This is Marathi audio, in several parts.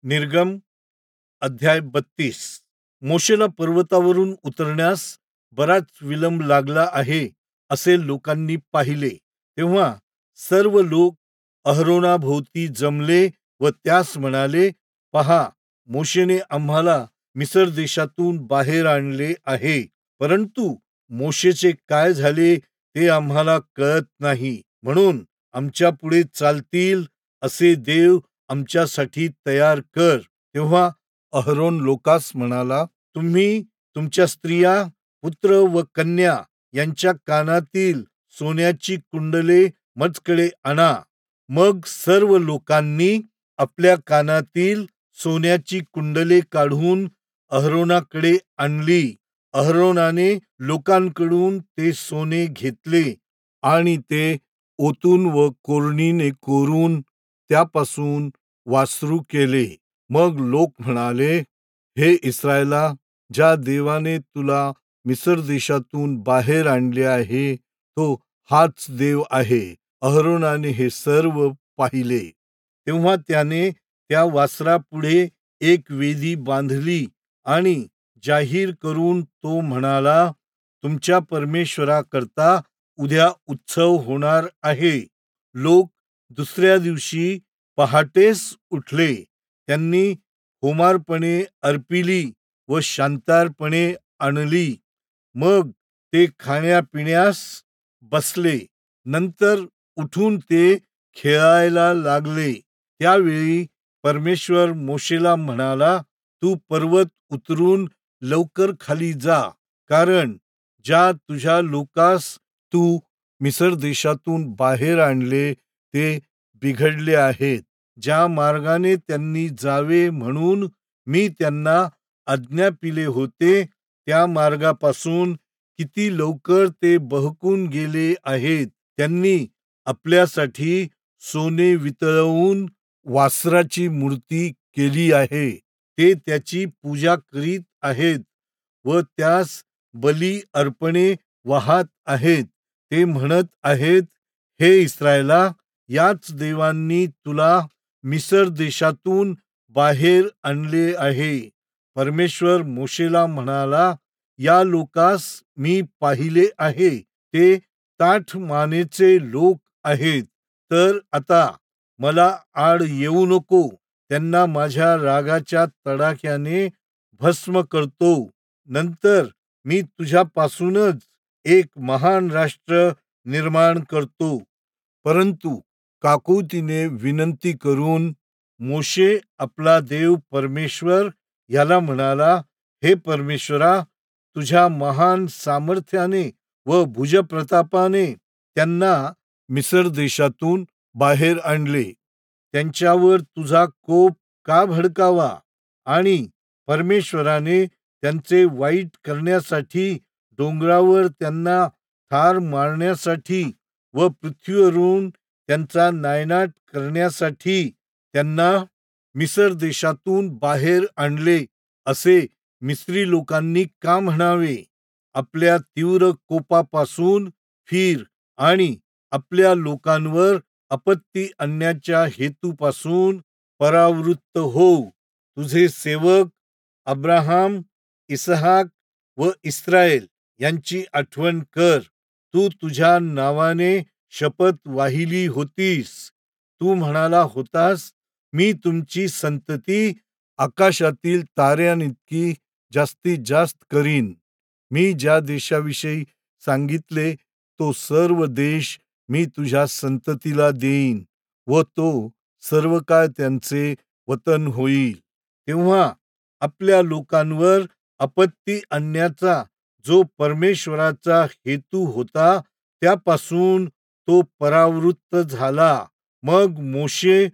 निर्गम अध्याय 32. मोशेला पर्वतावरून उतरण्यास बराच विलंब लागला आहे असे लोकांनी पाहिले. तेव्हा सर्व लोक अहरोनाभोवती जमले व त्यास म्हणाले, पहा, मोशेने आम्हाला मिस्र देशातून बाहेर आणले आहे, परंतु मोशेचे काय झाले ते आम्हाला कळत नाही. म्हणून आमच्या पुढे चालतील असे देव आमच्यासाठी तयार कर. तेव्हा अहरोन लोकास म्हणाला, तुम्ही तुमच्या स्त्रिया, पुत्र व कन्या यांच्या कानातील सोन्याची कुंडले मजकडे आणा. मग सर्व लोकांनी आपल्या कानातील सोन्याची कुंडले काढून अहरोनाकडे आणली. अहरोनाने लोकांकडून ते सोने घेतले आणि ते ओतून व कोरणीने कोरून त्यापासून वासरू केले. मग लोक म्हणाले, हे इस्रायला, ज्या देवाने तुला मिस्र देशातून बाहेर आणले आहे तो हाच देव आहे. अहरोनाने हे सर्व पाहिले. तेव्हा त्याने त्या वासरापुढे एक वेदी बांधली आणि जाहीर करून तो म्हणाला, तुमच्या परमेश्वराकरता उद्या उत्सव होणार आहे. लोक दुसऱ्या दिवशी पहाटेस उठले. त्यांनी होमार्पणे अर्पिली व शांतार्पणे आणली. मग ते खाण्यापिण्यास बसले. नंतर उठून ते खेळायला लागले. त्यावेळी परमेश्वर मोशेला म्हणाला, तू पर्वत उतरून लवकर खाली जा, कारण ज्या तुझ्या लोकास तू मिस्र देशातून बाहेर आणले ते बिघडले आहेत. ज्या मार्गाने त्यांनी जावे म्हणून मी त्यांना आज्ञापिले होते त्या मार्गापासून किती लवकर ते बहकून गेले आहेत. त्यांनी आपल्यासाठी सोने वितळवून वासराची मूर्ती केली आहे. ते त्याची पूजा करीत आहेत व त्यास बली अर्पणे वाहत आहेत. ते म्हणत आहेत, हे इस्रायला, याच देवांनी तुला मिस्र देशातून बाहेर आणले आहे. परमेश्वर मोशेला म्हणाला, या लोकास मी पाहिले आहे, ते ताठ मानेचे लोक आहेत. तर आता मला आड येऊ नको. त्यांना माझ्या रागाच्या तडाख्याने भस्म करतो. नंतर मी तुझ्यापासूनच एक महान राष्ट्र निर्माण करतो. परंतु काकुतीने विनंती करून मोशे आपला देव परमेश्वर याला म्हणाला, हे परमेश्वरा, तुझ्या महान सामर्थ्याने व भुजप्रतापाने त्यांना मिस्र देशातून बाहेर आणले. त्यांच्यावर तुझा कोप का भडकावा? आणि परमेश्वराने त्यांचे वाईट करण्यासाठी, डोंगरावर त्यांना ठार मारण्यासाठी व पृथ्वीवरून त्यांचा नायनाट करण्यासाठी त्यांना मिस्र देशातून बाहेर आणले असे मिस्री लोकांनी का म्हणावे? आपल्या तीव्र कोपापासून फिर आणि आपल्या लोकांवर आपत्ती आणण्याच्या हेतूपासून परावृत्त हो. तुझे सेवक अब्राहाम, इसहाक व इस्रायल यांची आठवण कर. तू तुझ्या नावाने शपथ वाहिली होतीस. तू म्हणाला होतास, मी तुमची संतती आकाशातील ताऱ्यांइतकी जास्तीत जास्त करीन. मी ज्या देशाविषयी सांगितले तो सर्व देश मी तुझ्या संततीला देईन व तो सर्व काळ त्यांचे वतन होईल. तेव्हा आपल्या लोकांवर आपत्ती आणण्याचा जो परमेश्वराचा हेतू होता त्यापासून तो परावृत्त झाला. मग मोशे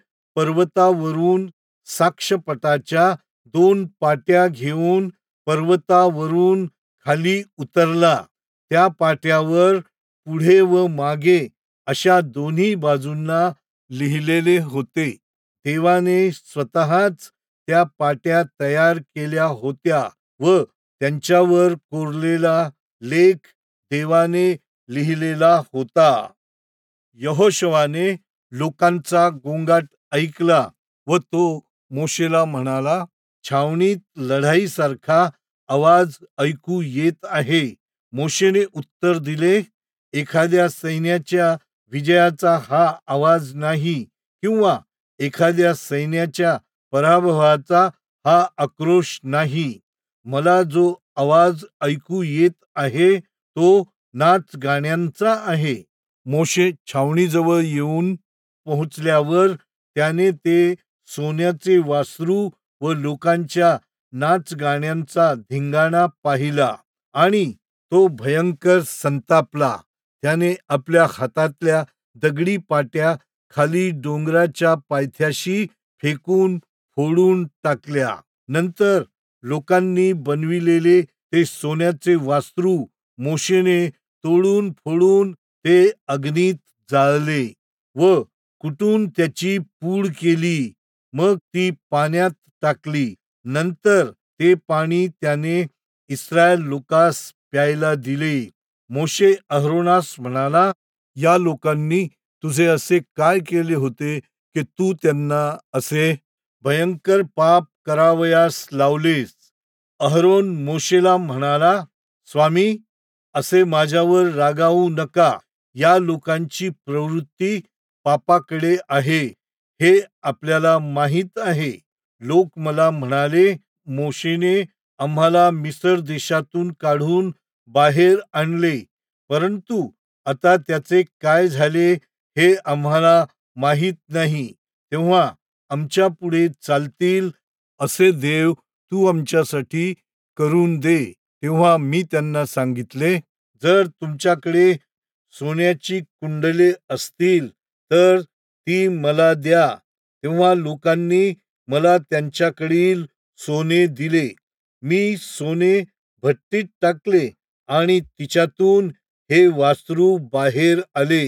पर्वतावरून साक्षपटाच्या 2 पाट्या घेऊन पर्वतावरून खाली उतरला. त्या पाट्यावर पुढे व मागे अशा दोन्ही बाजूंना लिहिलेले होते. देवाने स्वतःच त्या पाट्या तयार केल्या होत्या व त्यांच्यावर कोरलेला लेख देवाने लिहिलेला होता. यहोशुवाने लोकांचा गोंगाट ऐकला व तो मोशेला म्हणाला, छावणीत लढाईसारखा आवाज ऐकू येत आहे. मोशेने उत्तर दिले, एखाद्या सैन्याच्या विजयाचा हा आवाज नाही, किंवा एखाद्या सैन्याच्या पराभवाचा हा आक्रोश नाही. मला जो आवाज ऐकू येत आहे तो नाच गाण्यांचा आहे. मोशे छावणीजवळ येऊन पोहोचल्यावर त्याने ते सोन्याचे वासरू व लोकांच्या नाच गाण्यांचा धिंगाणा पाहिला आणि तो भयंकर संतापला. त्याने आपल्या हातातल्या दगडी पाट्या खाली डोंगराच्या पायथ्याशी फेकून फोडून टाकल्या. नंतर लोकांनी बनविलेले ते सोन्याचे वासरू मोशेने तोडून फोडून ते अग्नीत जाळले व कुटून त्याची पूड केली. मग ती पाण्यात टाकली. नंतर ते पाणी त्याने इस्रायल लोकास प्यायला दिले. मोशे अहरोनास म्हणाला, या लोकांनी तुझे असे काय केले होते की तू त्यांना असे भयंकर पाप करावयास लावलेस? अहरोन मोशेला म्हणाला, स्वामी, असे माझ्यावर रागावू नका. या लोकांची प्रवृत्ती पापाकडे आहे हे आपल्याला माहीत आहे. लोक मला म्हणाले, मोशेने आम्हाला मिस्र देशातून काढून बाहेर आणले, परंतु आता त्याचे काय झाले हे आम्हाला माहीत नाही. तेव्हा आमच्या पुढे चालतील असे देव तू आमच्यासाठी करून दे. तेव्हा मी त्यांना सांगितले, जर तुमच्याकडे सोन्याची कुंडले असतील तर ती मला द्या. तेव्हा लोकांनी मला त्यांच्याकडील सोने दिले. मी सोने भट्टीत टाकले आणि तिच्यातून हे वासरू बाहेर आले.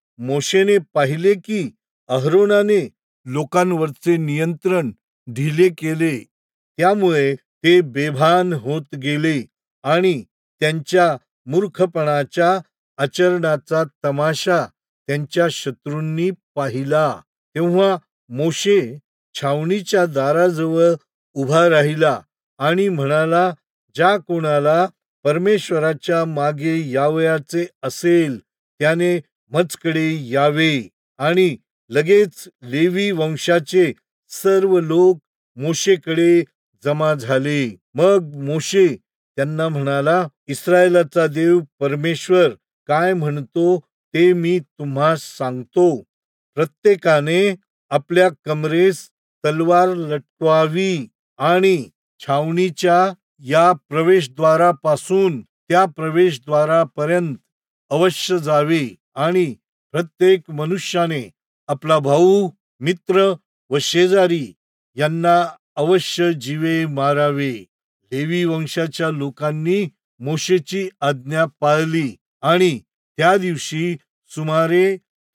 मोशेने पाहिले की अहरोनाने लोकांवरचे नियंत्रण ढिले केले. त्यामुळे ते बेभान होत गेले आणि त्यांच्या मूर्खपणाच्या आचरणाचा तमाशा त्यांच्या शत्रूंनी पाहिला. तेव्हा मोशे छावणीच्या दाराजवळ उभा राहिला आणि म्हणाला, ज्या कोणाला परमेश्वराच्या मागे यावयाचे असेल त्याने मजकडे यावे. आणि लगेच लेवी वंशाचे सर्व लोक मोशेकडे जमा झाले. मग मोशे त्यांना म्हणाला, इस्रायलाचा देव परमेश्वर काय म्हणतो ते मी तुम्हास सांगतो. प्रत्येकाने आपल्या कमरेस तलवार लटकवावी आणि छावणीच्या या प्रवेशद्वारापासून त्या प्रवेशद्वारापर्यंत अवश्य जावे आणि प्रत्येक मनुष्याने आपला भाऊ, मित्र व शेजारी यांना अवश्य जीवे मारावे. लेवी वंशाच्या लोकांनी मोशेची आज्ञा पाळली आणि त्या दिवशी सुमारे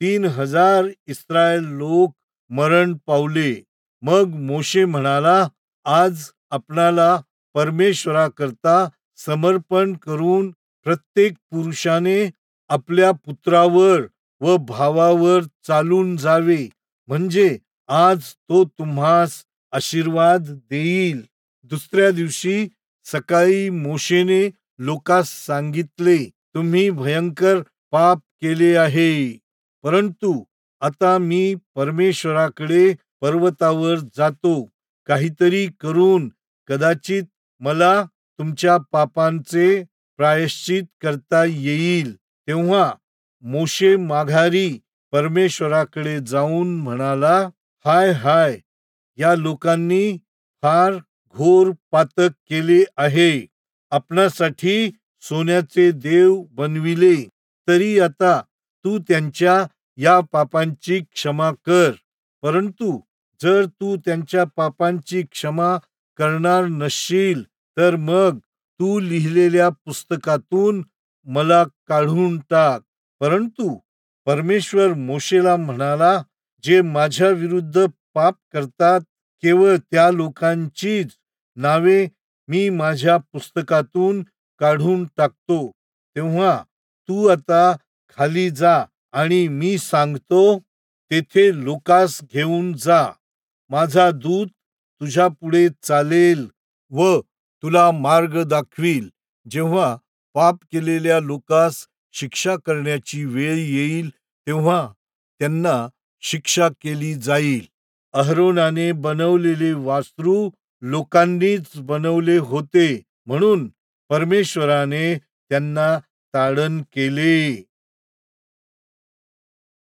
3000 इस्रायल लोक मरण पावले. मग मोशे म्हणाला, आज आपणाला परमेश्वराकरता समर्पण करून प्रत्येक पुरुषाने आपल्या पुत्रावर व भावावर चालून जावे, म्हणजे आज तो तुम्हास आशीर्वाद देईल. दुसऱ्या दिवशी सकाळी मोशेने लोकास सांगितले, तुम्ही भयंकर पाप केले आहे, परंतु आता मी परमेश्वराकडे पर्वतावर जातो. काहीतरी करून कदाचित मला तुमच्या पापांचे प्रायश्चित करता येईल. तेव्हा मोशे माघारी परमेश्वराकडे जाऊन म्हणाला, हाय हाय, या लोकांनी फार घोर पातक केले आहे. आपणासाठी सोन्याचे देव बनविले, तरी आता तू त्यांच्या या पापांची क्षमा कर. परंतु जर तू त्यांच्या पापांची क्षमा करणार नसशील तर मग तू लिहिलेल्या पुस्तकातून मला काढून टाक. परंतु परमेश्वर मोशेला म्हणाला, जे माझ्या विरुद्ध पाप करतात केवळ त्या लोकांचीच नावे मी माझ्या पुस्तकातून काढून टाकतो. तेव्हा तू आता खाली जा आणि मी सांगतो तेथे लोकास घेऊन जा. माझा दूत तुझ्या पुढे चालेल व तुला मार्ग दाखवील. जेव्हा पाप केलेल्या लोकास शिक्षा करण्याची वेळ येईल तेव्हा त्यांना शिक्षा केली जाईल. अहरोनाने बनवलेले वासरू लोकांनीच बनवले होते, म्हणून परमेश्वराने त्यांना ताडण केले.